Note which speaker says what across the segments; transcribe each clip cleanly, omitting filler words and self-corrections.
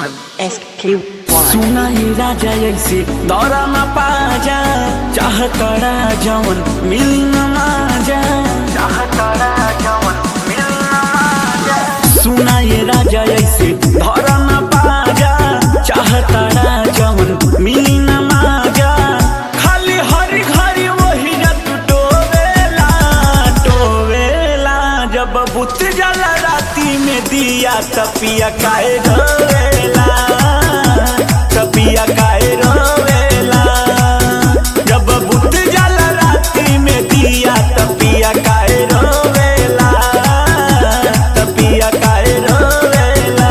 Speaker 1: SQ1
Speaker 2: सुना ये राजा ऐसे दौरा न पाजा चाहतड़ा जवन मिली न माजा चाहतड़ा जवन मिली न माजा सुना ये राजा ऐसे दौरा न पाजा चाहतड़ा जवन मिली न माजा खाली हरी घरी वही जत टोवेला टोवेला जब बुत जला राती में दिया तपिया काहे ढोवेला तपिया काहे रोवेला जब बुत जाला राती में दिया तपिया काहे रोवेला तपिया काहे रोवेला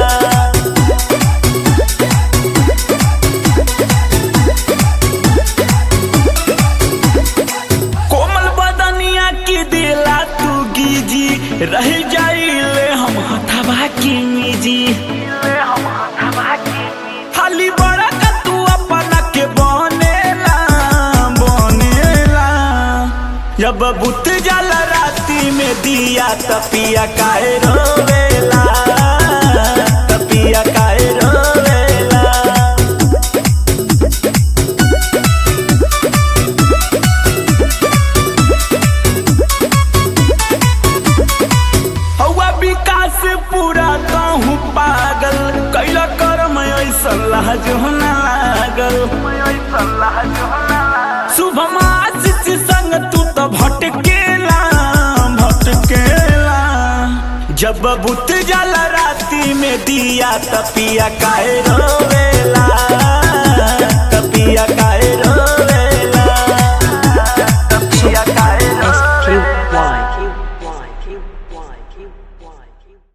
Speaker 2: कोमल बदनिया की दिला तू गीजी रह जाइले हम हथवा की निजी खाली बड़ा का तू अपना के बनेला बनेला जब बुत जाला राती में दिया तपिया काहे रोवेला तपिया काहे रोवेला हवा विकास पूरा कहूँ पागल कैला कर्म ऐसा लाज होना लागल शुभम आशीष संग तू तो भटकेला भटकेला जब बुत जाला राती में दिया तपिया काहे रोवेला तपिया काहे